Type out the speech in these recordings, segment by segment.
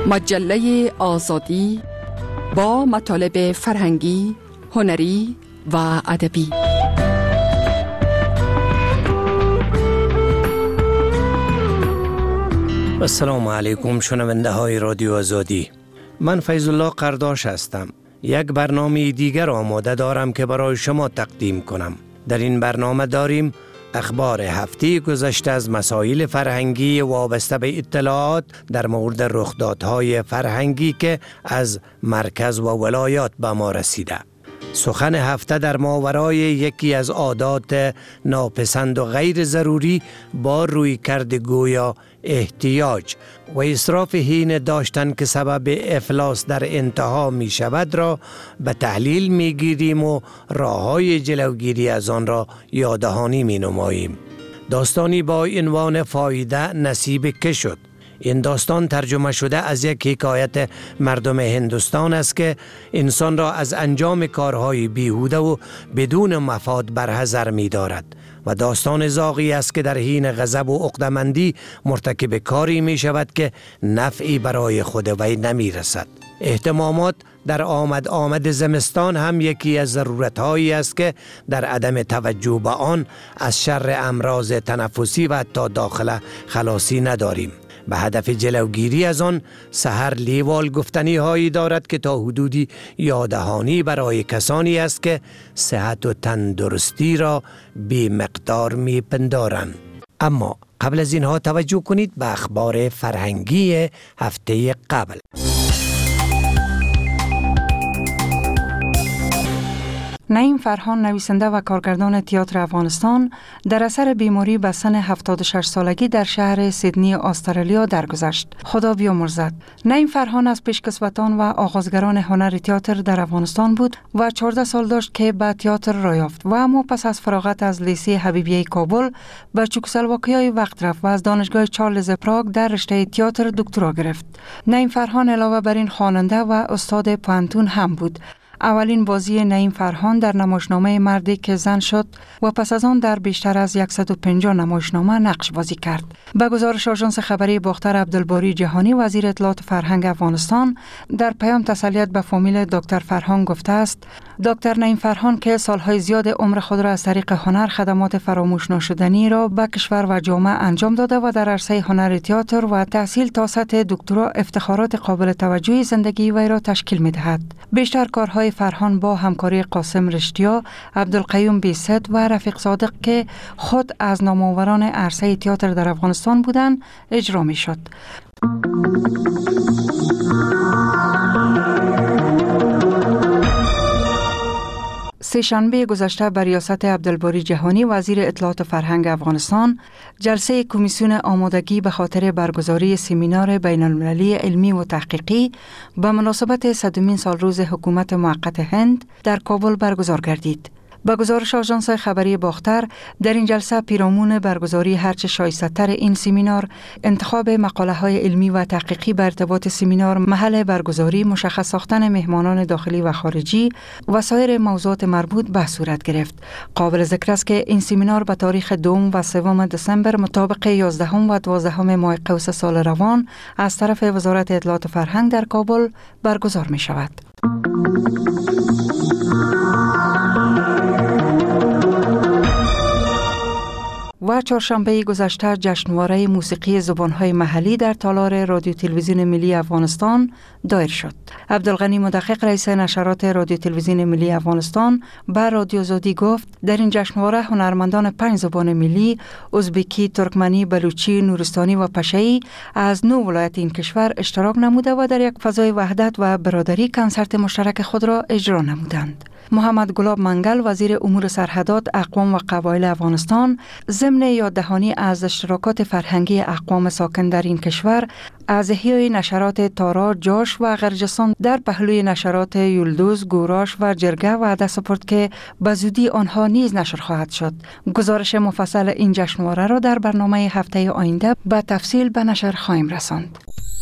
مجله آزادی با مطالب فرهنگی، هنری و ادبی. السلام علیکم شنونده های رادیو آزادی. من فیض الله قرداش هستم. یک برنامه دیگر آماده دارم که برای شما تقدیم کنم. در این برنامه داریم اخبار هفته گذشته از مسائل فرهنگی وابسته به اطلاعات در مورد رخدادهای فرهنگی که از مرکز و ولایات به ما رسیده. سخن هفته در ماورای یکی از عادات ناپسند و غیر ضروری با رویکرد گویا احتیاج و اسراف هین داشتن که سبب افلاس در انتها می شود را به تحلیل می گیریم و راه‌های جلوگیری از آن را یاددهانی می نماییم. داستانی با عنوان فایده نصیب که شد. این داستان ترجمه شده از یک حکایت مردم هندوستان است که انسان را از انجام کارهای بیهوده و بدون مفاد برحذر می دارد و داستان زاغی است که در حین غضب و عقده‌مندی مرتکب کاری می شود که نفعی برای خود وی نمی رسد. اهتمامات در آمد زمستان هم یکی از ضرورت‌هایی است که در عدم توجه به آن از شر امراض تنفسی و حتی داخله خلاصی نداریم. به هدف جلوگیری از آن سحر لیوال گفتنی هایی دارد که تا حدودی یاددهانی برای کسانی است که صحت و تندرستی را بی مقدار می پندارند. اما قبل از اینها توجه کنید به اخبار فرهنگی هفته قبل. نعیم فرهان نویسنده و کارگردان تئاتر افغانستان در اثر بیماری به سن 76 سالگی در شهر سیدنی استرالیا درگذشت. خدا بیامرزد. نعیم فرهان از پیشکسوتان و آغازگران هنر تئاتر در افغانستان بود و 14 سال داشت که به تئاتر راه یافت و اما پس از فراغت از لیسه حبیبیه کابل به چکسلواکیای وقت رفت و از دانشگاه چارلز پراگ در رشته تئاتر دکترا گرفت. نعیم فرهان علاوه بر این خواننده و استاد پانتون هم بود. اولین بازی نعیم فرهان در نمایشنامه مردی که زن شد و پس از آن در بیشتر از 150 نمایشنامه نقش بازی کرد. به گزارش آژانس خبری باختر عبدالباری جهانی، وزیر اطلاعات فرهنگ افغانستان در پیام تسلیت به فامیل دکتر فرهان گفته است: دکتر نعیم فرهان که سالهای زیاد عمر خود را از طریق هنر خدمات فراموش نشدنی را به کشور و جامعه انجام داده و در عرصه هنر تئاتر و تحصیل تا سطح دکترا افتخارات قابل توجهی زندگی وی را تشکیل می‌دهد. بیشتر کارهای فرهان با همکاری قاسم رشتیا، عبدالقیوم بیست و رفیق صادق که خود از نامآوران عرصه تئاتر در افغانستان بودند اجرا می‌شد. سه‌شنبه گذشته بر ریاست عبدالباری جهانی، وزیر اطلاعات فرهنگ افغانستان، جلسه کمیسیون آمادگی به خاطر برگزاری سمینار بین المللی علمی و تحقیقی به مناسبت 100مین سالروز حکومت موقت هند در کابل برگزار گردید. با گزارش آژانس خبری باختر، در این جلسه پیرامون برگزاری هرچه شایسته‌تر این سمینار، انتخاب مقاله‌های علمی و تحقیقی بر ارتباط سمینار، محل برگزاری، مشخص ساختن مهمانان داخلی و خارجی و سایر موضوعات مربوط به صورت گرفت. قابل ذکر است که این سمینار به تاریخ 2 و 3 دسامبر مطابق 11 و 12 ماه قوس سال روان از طرف وزارت اطلاعات فرهنگ در کابل برگزار می شود. و چهارشنبه گذشته جشنواره موسیقی زبانهای محلی در تالار رادیو تلویزیون ملی افغانستان دایر شد. عبدالغنی مدقق رئیس نشرات رادیو تلویزیون ملی افغانستان به رادیو آزادی گفت در این جشنواره هنرمندان 5 زبان ملی، ازبکی، ترکمنی، بلوچی، نورستانی و پشه‌ای از 9 ولایت این کشور اشتراک نموده و در یک فضای وحدت و برادری کنسرت مشترک خود را اجرا نمودند. محمد گلاب منگل، وزیر امور سرحدات، اقوام و قبایل افغانستان، ضمن یاددهانی از اشتراکات فرهنگی اقوام ساکن در این کشور، از احیای نشرات تارا، جاش و غرجستان در پهلوی نشرات یلدوز، گوراش و جرگه وعده سپرد که به زودی آنها نیز نشر خواهد شد. گزارش مفصل این جشنواره را در برنامه هفته آینده به تفصیل به نشر خواهیم رساند.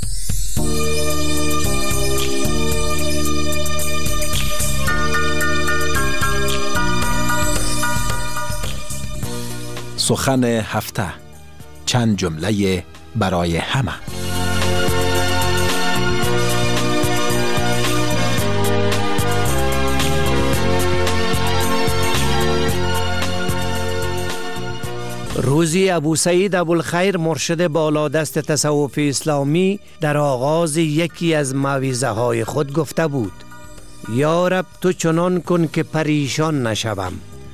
سخن هفته، چند جمله برای همه. روزی ابو سعید ابوالخیر مرشد بالادست تصوف اسلامی در آغاز یکی از موعظه های خود گفته بود: یا رب تو چنان کن که پریشان نشوم،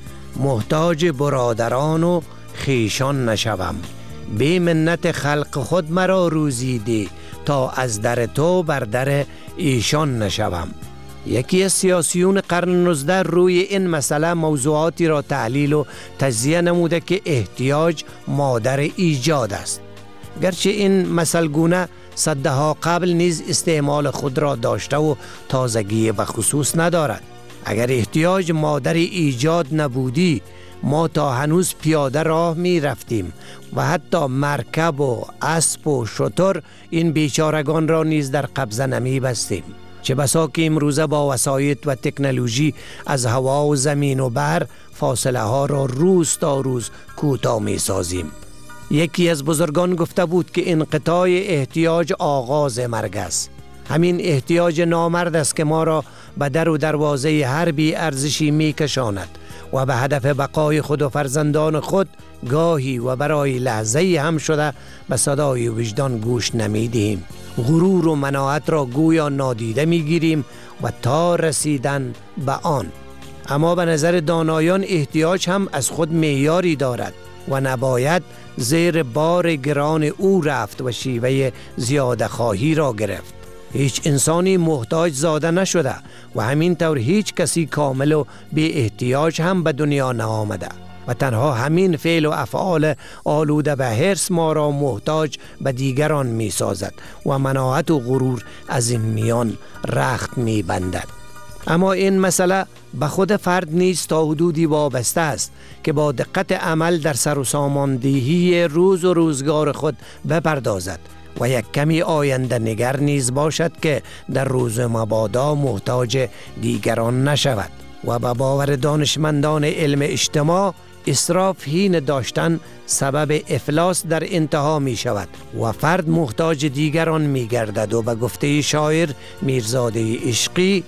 محتاج برادران و خیشان نشوم، بی منت خلق خود مرا روزی ده تا از در تو بر در ایشان نشوم. یکی از سیاسیون قرن 19 روی این مسئله موضوعاتی را تحلیل و تجزیه نموده که احتیاج مادر ایجاد است. گرچه این مثلگونه صدها قبل نیز استعمال خود را داشته و تازگی و خصوص ندارد. اگر احتیاج مادر ایجاد نبودی، ما تا هنوز پیاده راه می رفتیم و حتی مرکب و اسب و شتر این بیچارگان را نیز در قبضه نمی بستیم. چه بسا که امروزه با وسایط و تکنولوژی از هوا و زمین و بر فاصله ها را روز تا روز کوتاه می سازیم. یکی از بزرگان گفته بود که انقطاع احتیاج آغاز مرگ است. همین احتیاج نامرد است که ما را به در و دروازه هر بی ارزشی می کشاند و به هدف بقای خود و فرزندان خود گاهی و برای لحظه هم شده به صدای وجدان گوش نمی دهیم. غرور و مناعت را گویا نادیده می گیریم و تا رسیدن به آن. اما به نظر دانایان احتیاج هم از خود معیاری دارد و نباید زیر بار گران او رفت و شیوه زیاده خواهی را گرفت. هیچ انسانی محتاج زاده نشده و همینطور هیچ کسی کامل و بی احتیاج هم به دنیا نآمده و تنها همین فعل و افعال آلوده به حرص ما را محتاج به دیگران می سازد و مناعت و غرور از این میان رخت می بندد. اما این مسئله به خود فرد نیز تا حدودی وابسته است که با دقت عمل در سر و ساماندهی روز و روزگار خود بپردازد و یک کمی آینده نگر نیز باشد که در روز مبادا محتاج دیگران نشود. و به باور دانشمندان علم اجتماع، اسراف هین داشتن سبب افلاس در انتها می شود و فرد محتاج دیگران می گردد و به گفته شاعر میرزاده عشقی: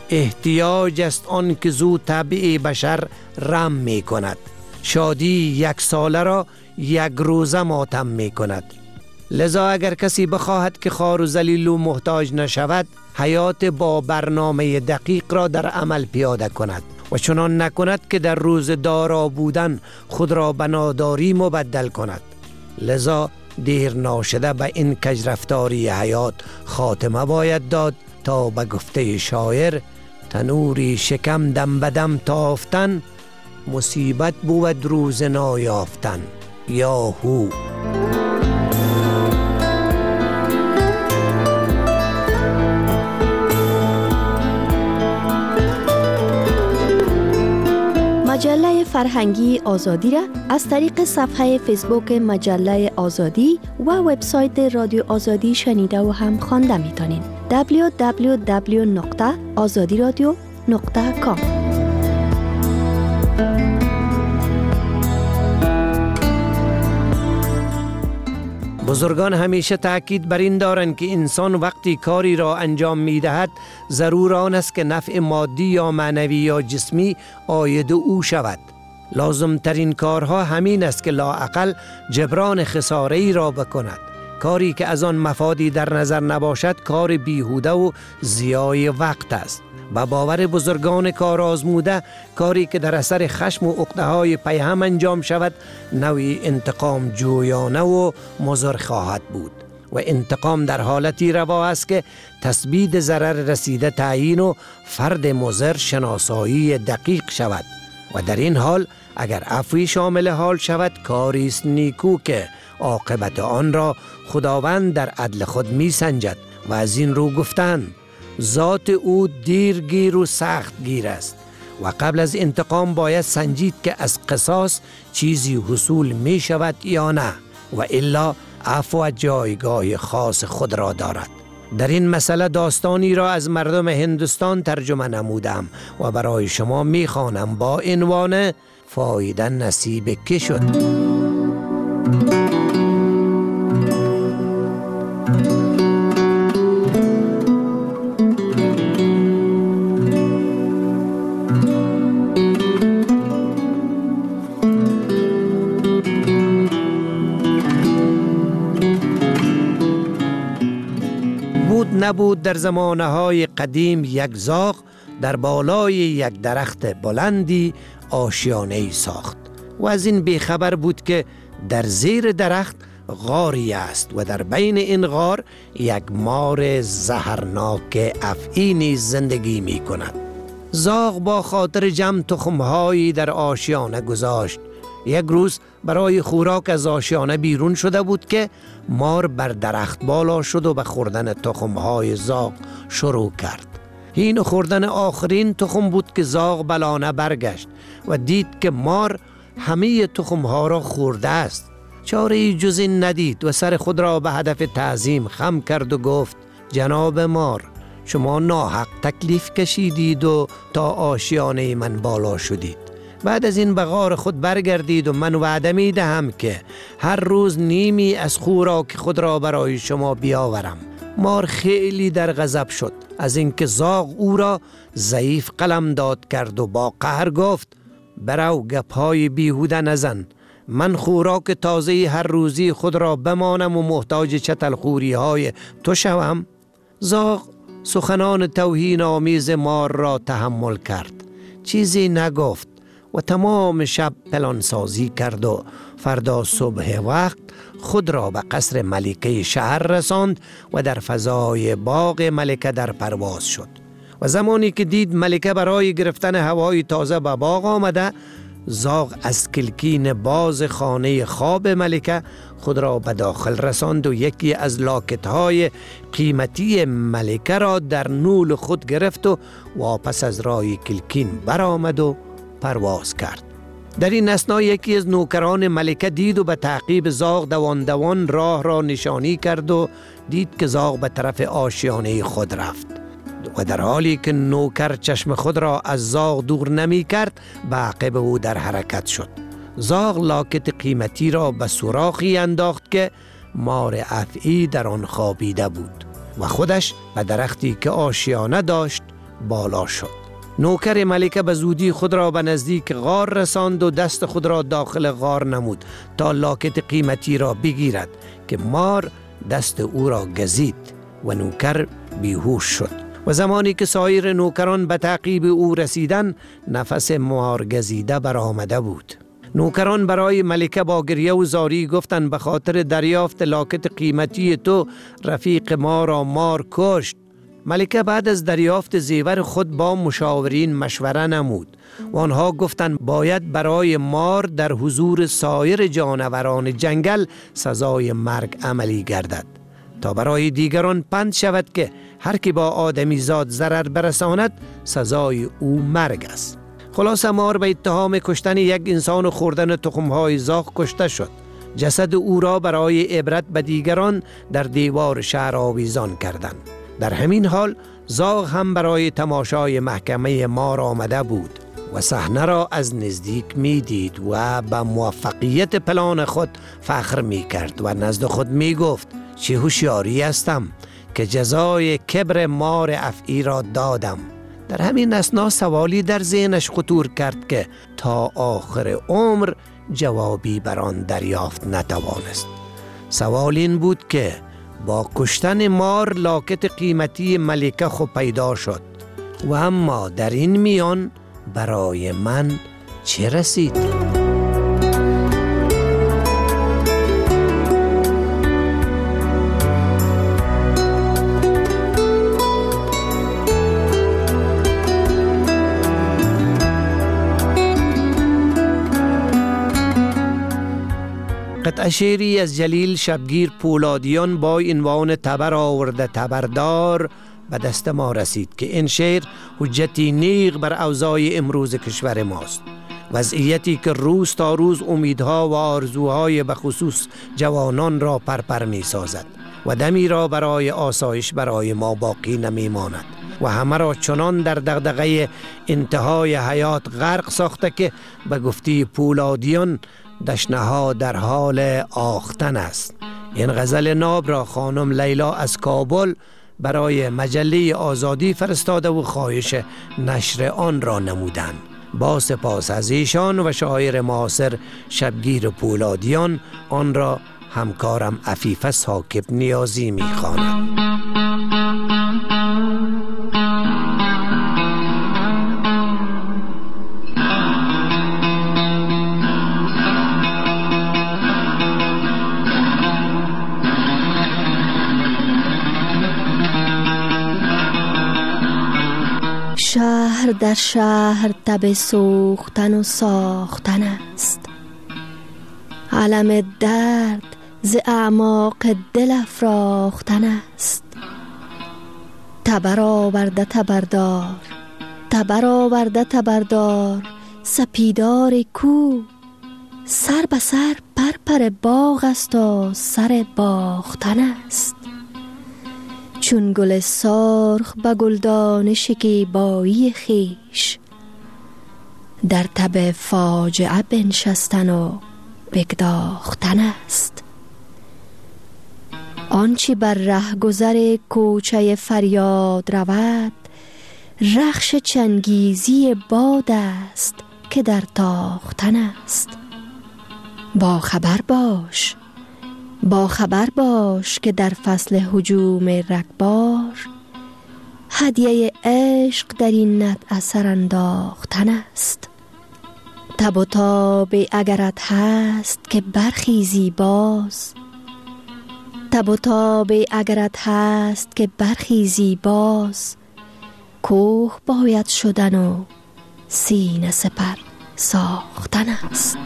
احتیاج است آن که زو طبع بشر رم می کند، شادی یک ساله را یک روزه ماتم می کند. لذا اگر کسی بخواهد که خوار و ذلیل و محتاج نشود، حیات با برنامه دقیق را در عمل پیاده کند و چنان نکند که در روز دارا بودن خود را به ناداری مبدل کند. لذا دیر ناشده به این کجرفتاری حیات خاتمه باید داد تا به گفته شاعر: تنوری شکم دم بدم تافتن، مصیبت بود روز نایافتن. یاهو. مجله فرهنگی آزادی را از طریق صفحه فیسبوک مجله آزادی و وبسایت رادیو آزادی شنیده و هم خوانده می‌تونین. www.azadiradio.com. بزرگان همیشه تأکید بر این دارند که انسان وقتی کاری را انجام می دهد ضرور آن است که نفع مادی یا معنوی یا جسمی عاید او شود. لازم ترین کارها همین است که لااقل جبران خساره ای را بکند. کاری که از آن مفادی در نظر نباشد کار بیهوده و ضیاع وقت است. با باور بزرگان کار آزموده، کاری که در اثر خشم و عقده‌های پیهم انجام شود نوعی انتقام جویانه و مضر خواهد بود و انتقام در حالتی روا است که تثبیت ضرر رسیده تعیین و فرد مضر شناسایی دقیق شود و در این حال اگر عفوی شامل حال شود کاری است نیکو که عاقبت آن را خداوند در عدل خود می سنجد و از این رو گفتند: ذات او دیرگیر و سخت گیر است و قبل از انتقام باید سنجید که از قصاص چیزی حصول می شود یا نه و الا عفو جایگاه خاص خود را دارد. در این مسئله داستانی را از مردم هندوستان ترجمه نمودم و برای شما می خوانم با عنوان فایده نصیب که شد. نبود در زمانه‌های قدیم یک زاغ در بالای یک درخت بلندی آشیانه‌ای ساخت و از این بیخبر بود که در زیر درخت غاری است و در بین این غار یک مار زهرناک افعی نیز زندگی می کند. زاغ با خاطر جمع تخمهایی در آشیانه گذاشت. یک روز برای خوراک از آشیانه بیرون شده بود که مار بر درخت بالا شد و به خوردن تخمهای زاغ شروع کرد. این خوردن آخرین تخم بود که زاغ بلانه برگشت و دید که مار همه تخمها را خورده است. چاره جز این ندید و سر خود را به هدف تعظیم خم کرد و گفت: جناب مار، شما ناحق تکلیف کشیدید و تا آشیانه من بالا شدید. بعد از این به غار خود برگردید و من وعده می دهم که هر روز نیمی از خوراک خود را برای شما بیاورم. مار خیلی در غضب شد از اینکه زاغ او را ضعیف قلمداد کرد و با قهر گفت: برو گپ‌های بیهوده نزن. من خوراک تازه هر روزی خود را بمانم و محتاج چتلخوری های تو شوم؟ زاغ سخنان توهین آمیز مار را تحمل کرد، چیزی نگفت و تمام شب پلانسازی کرد و فردا صبح وقت خود را به قصر ملکه شهر رساند و در فضای باغ ملکه در پرواز شد. و زمانی که دید ملکه برای گرفتن هوای تازه به باغ آمده، زاغ از کلکین باز خانه خواب ملکه خود را به داخل رساند و یکی از لاکت‌های قیمتی ملکه را در نول خود گرفت و واپس از راه کلکین برآمد و پرواز کرد. در این اثنا یکی از نوکران ملکه دید و به تعقیب زاغ دوان دوان راه را نشانی کرد و دید که زاغ به طرف آشیانه خود رفت و در حالی که نوکر چشم خود را از زاغ دور نمی کرد به عقب او در حرکت شد. زاغ لاکت قیمتی را به سوراخی انداخت که مار افعی در آن خوابیده بود و خودش به درختی که آشیانه داشت بالا شد. نوکر ملکه به زودی خود را به نزدیک غار رساند و دست خود را داخل غار نمود تا لاکت قیمتی را بگیرد که مار دست او را گزید و نوکر بیهوش شد. و زمانی که سایر نوکران به تعقیب او رسیدن، نفس مار گزیده برآمده بود. نوکران برای ملکه با گریه و زاری گفتند: به خاطر دریافت لاکت قیمتی تو رفیق ما را مار کشت. ملکه بعد از دریافت زیور خود با مشاورین مشوره نمود و آنها گفتند باید برای مار در حضور سایر جانوران جنگل سزای مرگ عملی گردد تا برای دیگران پند شود که هر کی با آدمی زاد ضرر برساند سزای او مرگ است. خلاصه مار به اتهام کشتن یک انسان و خوردن تخمهای زاغ کشته شد. جسد او را برای عبرت به دیگران در دیوار شهر آویزان کردند. در همین حال زاغ هم برای تماشای محکمه مار آمده بود و صحنه را از نزدیک می دید و به موفقیت پلان خود فخر می کرد و نزد خود می گفت: چه هوشیاری هستم که جزای کبر مار افعی را دادم. در همین اثنا سوالی در ذهنش خطور کرد که تا آخر عمر جوابی بر آن دریافت نتوانست. سوال این بود که با کشتن مار لاکت قیمتی ملکه خود پیدا شد و اما در این میان برای من چه رسید؟ قطعه شعری از جلیل شبگیر پولادیان با عنوان تبر آورده تبردار به دست ما رسید که این شعر حجتی نیغ بر اوضاع امروز کشور ماست. وضعیتی که روز تا روز امیدها و آرزوهای به خصوص جوانان را پرپر می سازد و دمی را برای آسایش برای ما باقی نمی ماند و همه را چنان در دغدغه انتهای حیات غرق ساخته که به گفته پولادیان دشنه‌ها در حال آختن است. این غزل ناب را خانم لیلا از کابل برای مجله آزادی فرستاده و خواهش نشر آن را نمودند. با سپاس از ایشان و شاعر معاصر شبگیر پولادیان آن را همکارم عفیفه ساکب نیازی می‌خواند. بهر در شهر تب سوختن و ساختن است. علم درد ز اعماق دل افراختن است. تبر آورده تبردار، تبر آورده تبردار، سپیدار کو سر به سر پر باغ است و سر باختن است. چون گل سرخ به گلدان شکیبایی خیش، در تب فاجعه بنشستن و بگداختن است. آنچه بر ره گذر کوچه فریاد رود، رخش چنگیزی باد است که در تاختن است. با خبر باش، با خبر باش که در فصل هجوم رگبار، هدیه عشق در این نطع سر انداختن است. تب و تاب اگرت هست که برخیزی باز، تب و تاب اگرت هست که برخیزی باز، کوه باید شدن و سینه سپر ساختن است.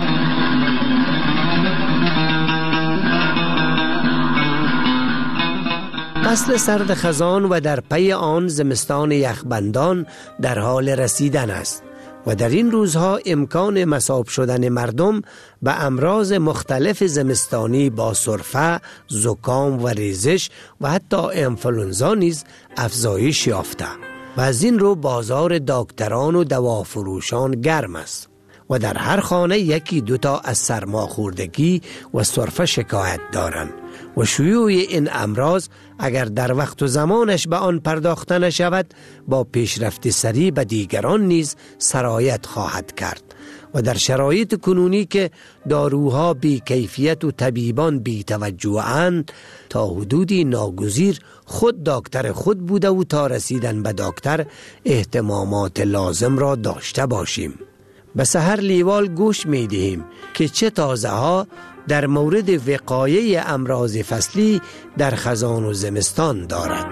فصل سرد خزان و در پی آن زمستان یخبندان در حال رسیدن است و در این روزها امکان مصاب شدن مردم به امراض مختلف زمستانی با سرفه، زکام و ریزش و حتی انفلونزا نیز افزایش یافته و از این رو بازار دکتران و دوافروشان گرم است و در هر خانه یکی دوتا از سرماخوردگی و سرفه شکایت دارند و شیوع این امراض اگر در وقت و زمانش به آن پرداخته نشود با پیشرفت سریع به دیگران نیز سرایت خواهد کرد و در شرایط کنونی که داروها بی کیفیت و طبیبان بی توجه‌اند، تا حدودی ناگزیر خود دکتر خود بوده و تا رسیدن به دکتر اهتمامات لازم را داشته باشیم. به سحر لیوال گوش می دهیم که چه تازه ها در مورد وقایه امراض فصلی در خزان و زمستان دارد.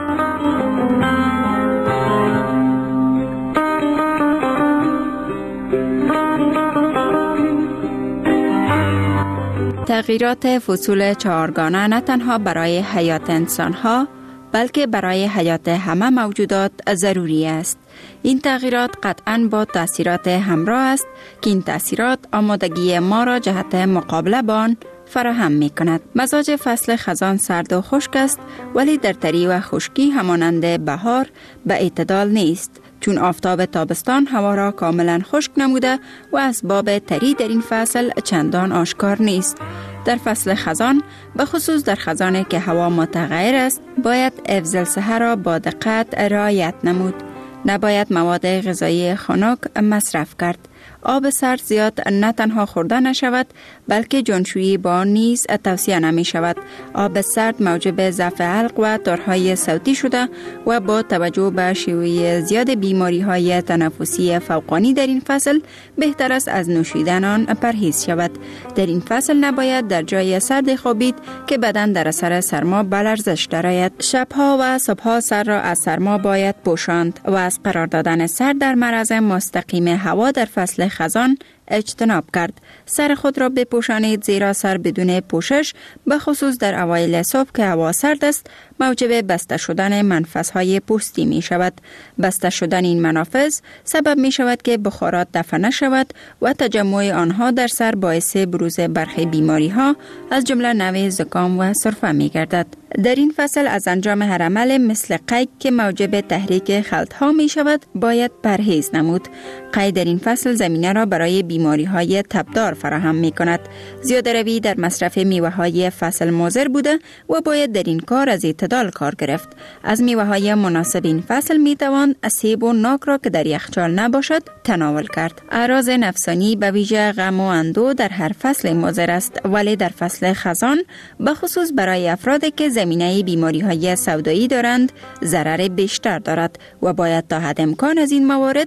تغییرات فصول چهارگانه نه تنها برای حیات انسان‌ها بلکه برای حیات همه موجودات ضروری است. این تغییرات قطعاً با تأثیرات همراه است که این تأثیرات آمادگی ما را جهت مقابله با آن فراهم می کند. مزاج فصل خزان سرد و خشک است، ولی در تری و خشکی همانند بهار به اعتدال نیست، چون آفتاب تابستان هوا را کاملا خشک نموده و اسباب تری در این فصل چندان آشکار نیست. در فصل خزان، به خصوص در خزانی که هوا متغیر است، باید حفظ الصحه را با دقت رعایت نمود. نباید مواد غذایی خنک مصرف کرد. آب سرد زیاد نه تنها خورده نشود بلکه جانشویی با آن نیز توصیه نمی شود. آب سرد موجب ضعف حلق و تارهای صوتی شده و با توجه به شیوع زیاد بیماری های تنفسی فوقانی در این فصل بهتر است از نوشیدن آن پرهیز شود. در این فصل نباید در جای سرد خوابید که بدن در اثر سرما به لرزش درآید. شبها و صبحها سر را از سرما باید پوشاند و از قرار دادن سر در معرض مستقیم هوا در فصل خزان اجتناب کرد. سر خود را بپوشانید، زیرا سر بدون پوشش به خصوص در اوایل صبح که هوا سرد است موجب بسته شدن منفذهای پوستی می شود. بسته شدن این منافذ سبب می شود که بخارات دفع نشود و تجمع آنها در سر باعث بروز برخی بیماری ها از جمله نوع زکام و سرفه می گردد. در این فصل از انجام هر عمل مثل قی که موجب تحریک خلط ها می شود باید پرهیز نمود. قی در این فصل زمینه را برای بیماری های تبدار فراهم می کند. زیاده روی در مصرف میوه های فصل مضر بوده و باید در این کار از اعتدال کار گرفت. از میوه های مناسب این فصل می توان سیب و ناک را که در یخچال نباشد تناول کرد. اعراض نفسانی به ویژه غم و اندوه در هر فصل مضر است، ولی در فصل خزان به خصوص برای افرادی که زمینه بیماری های سودایی دارند ضرر بیشتر دارد و باید تا حد امکان از این موارد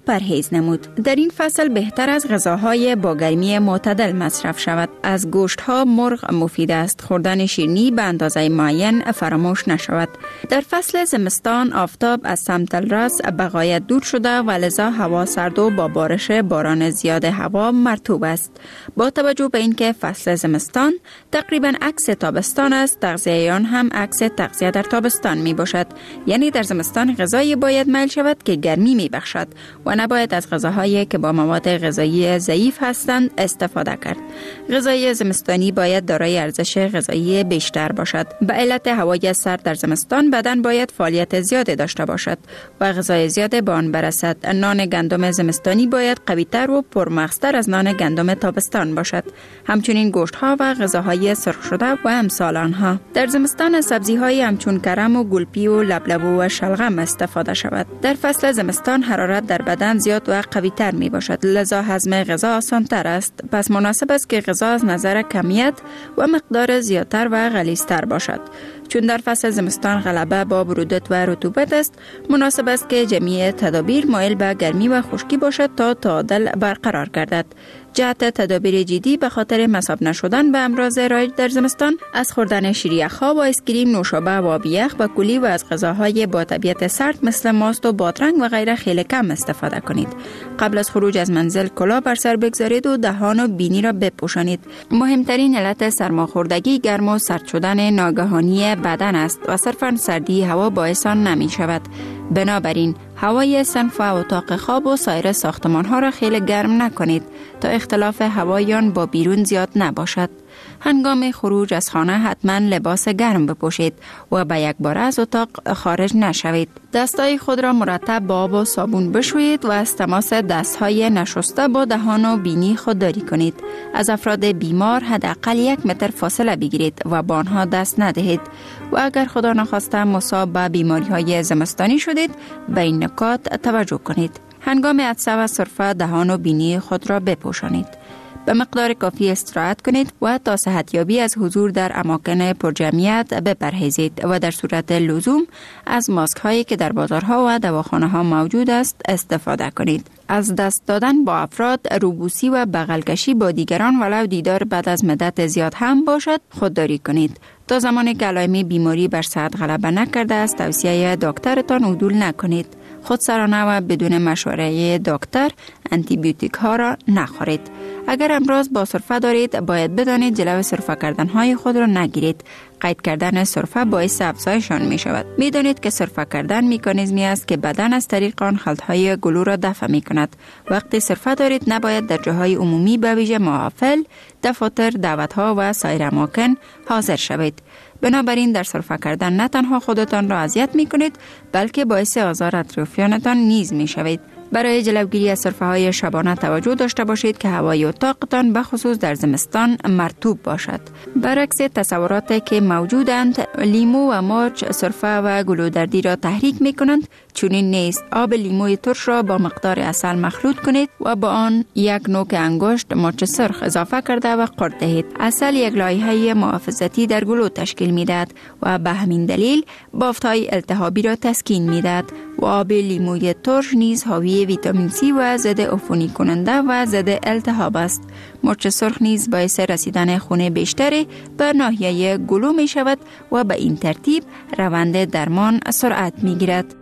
پرهیز نمود. در این فصل بهتر از غذاهای با گرمی معتدل مصرف شود. از گوشت‌ها مرغ مفید است. خوردن شیرینی به اندازه معین فراموش نشود. در فصل زمستان آفتاب از سمت راست به غایت دور شده و لذا هوا سرد و با باران زیاد هوا مرطوب است. با توجه به اینکه فصل زمستان تقریبا عکس تابستان است، تغذیه آن هم عکس تغذیه در تابستان می باشد. یعنی در زمستان غذایی باید میل شود که گرمی می بخشد و نباید از غذاهایی که با مواد غذایی ضعیف هستند استفاده کرد. غذای زمستانی باید دارای ارزش غذایی بیشتر باشد. به علت هوای سرد در زمستان بدن باید فعالیت زیاد داشته باشد و غذای زیاد به آن برسد. نان گندم زمستانی باید قوی‌تر و پرمغزتر از نان گندم تابستان باشد. همچنین گوشت‌ها و غذاهای سرخ شده و امثال آنها. در زمستان از سبزی‌های همچون کرم و گلپی و لبلبو و شلغم استفاده شود. در فصل زمستان حرارت در بدن زیاد و قوی‌تر می باشد، لذا هضم غذا آسان‌تر است. پس مناسب است که غذا از نظر کمیت و مقدار زیادتر و غلیظ‌تر باشد. چون در فصل زمستان غلبه با برودت و رطوبت است، مناسب است که جمیع تدابیر مایل به گرمی و خشکی باشد تا تعادل برقرار گردد. جهت تدابیر جدی به خاطر مصاب نشدن به امراض رایج در زمستان، از خوردن شیریخ‌ها و اسکریم، نوشابه و آب یخ و کلی و از غذاهای با طبیعت سرد مثل ماست و بادرنگ و غیره خیلی کم استفاده کنید. قبل از خروج از منزل کلاه بر سر بگذارید و دهان و بینی را بپوشانید. مهمترین علت سرماخوردگی گرم و سرد شدن ناگهانی بدن است و صرفاً سردی هوا باعث آن نمی شود. بنابراین هوای صنف و اتاق خواب و سایر ساختمان ها را خیلی گرم نکنید تا اختلاف هوایان با بیرون زیاد نباشد. هنگام خروج از خانه حتما لباس گرم بپوشید و به یک بار از اتاق خارج نشوید. دستای خود را مرتب با آب و صابون بشویید و از تماس دستهای نشسته با دهان و بینی خودداری کنید. از افراد بیمار حداقل 1 متر فاصله بگیرید و با آنها دست ندهید و اگر خدا نخواسته مصاب به بیماری‌های زمستانی شدید به این نکات توجه کنید. هنگام عطسه و سرفه دهان و بینی خود را بپوشانید. به مقدار کافی استراحت کنید و تا صحتیابی از حضور در اماکن پرجمعیت بپرهیزید و در صورت لزوم از ماسک هایی که در بازارها و دواخانه ها موجود است استفاده کنید. از دست دادن با افراد، روبوسی و بغلکشی با دیگران ولو دیدار بعد از مدت زیاد هم باشد خودداری کنید. تا زمانی که علائم بیماری بر صحت غلبه نکرده است توصیه دکترتان عدول نکنید. خودسرانه و بدون مشوره دکتر آنتی بیوتیک ها را نخورید. اگر امراض با سرفه دارید باید بدانید جلو سرفه کردن های خود را نگیرید. قید کردن سرفه باعث افزایشان می شود. می دانید که سرفه کردن مکانیزمی است که بدن از طریق آن خلطهای گلو را دفع می کند. وقتی سرفه دارید نباید در جاهای عمومی به ویژه محافل، دفاتر، دعوتها و سایر اماکن حاضر شوید. بنابراین در سرفه کردن نه تنها خودتان را اذیت می کنید بلکه باعث آزار اطرافیانتان نیز می شوید. برای جلوگیری از سرفه‌های شبانه توجه داشته باشید که هوای اتاقتان به خصوص در زمستان مرطوب باشد. برعکس تصوراتی که موجودند، لیمو و مارچ سرفه و گلودردی را تحریک می کنند. چنین نیست. آب لیموی ترش را با مقدار عسل مخلوط کنید و با آن 1 نوک انگشت مارچ سرخ اضافه کرده و قرد دهید. عسل یک لایحه محافظتی در گلو تشکیل می دهد و به همین دلیل بافت‌های التهابی را تسکین می دهد و آب لیموی ترش نیز حاوی ویتامین سی و ضد عفونی کننده و ضد التهاب است. مرچ سرخ نیز باعث رسیدن خون بیشتری به ناحیه گلو می شود و به این ترتیب روند درمان سرعت می گیرد.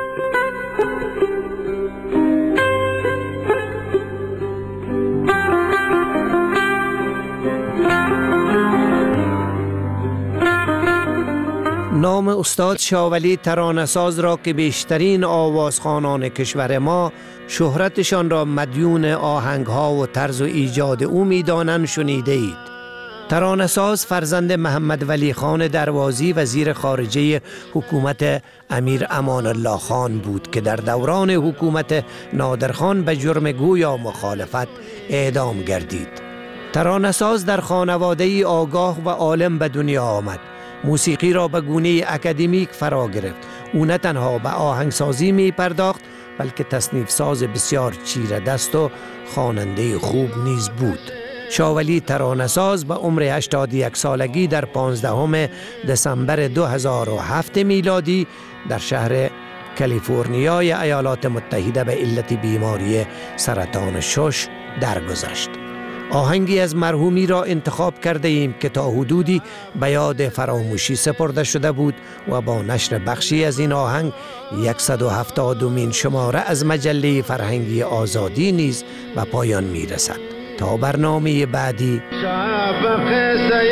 نام استاد شاولی ترانه‌ساز را که بیشترین آوازخوانان کشور ما شهرتشان را مدیون آهنگ‌ها و طرز و ایجاد او می‌دانند شنیده اید. ترانه‌ساز فرزند محمد ولی خان دروازی وزیر خارجه حکومت امیر امان الله خان بود که در دوران حکومت نادرخان به جرم گویا مخالفت اعدام گردید. ترانه‌ساز در خانواده‌ای آگاه و عالم به دنیا آمد. موسیقی را به گونه اکادمیک فرا گرفت. او نه تنها به آهنگسازی می پرداخت بلکه تصنیف ساز بسیار چیره دست و خواننده خوب نیز بود. شاولی ترانه‌ساز به عمر 81 سالگی در 15 دسامبر 2007 میلادی در شهر کالیفرنیای ایالات متحده به علت بیماری سرطان شش درگذشت. آهنگی از مرحومی را انتخاب کرده ایم که تا حدودی به یاد فراموشی سپرده شده بود و با نشر بخشی از این آهنگ 170مین شماره از مجله فرهنگی آزادی نیز به پایان می رسد. تا برنامه بعدی، شب قصه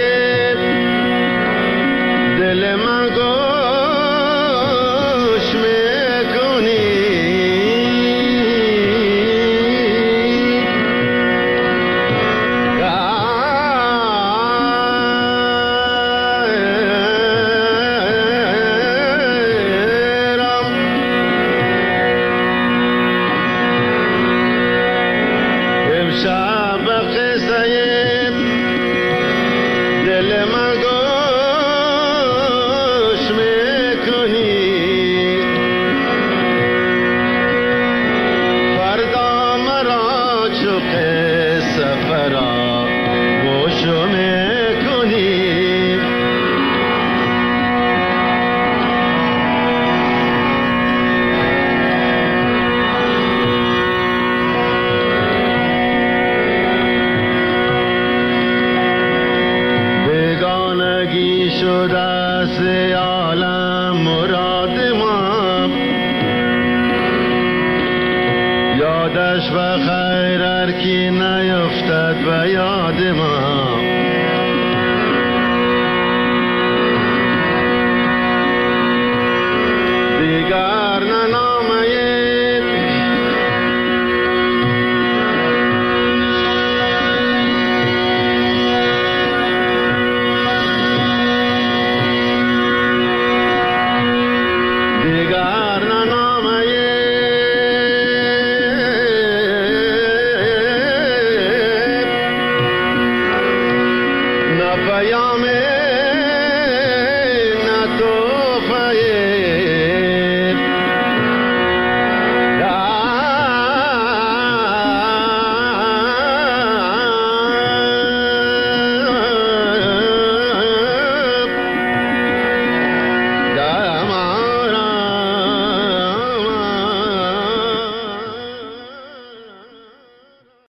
دل من گوش میکنی، یادش و خیر کی نیفتد به یاد ما.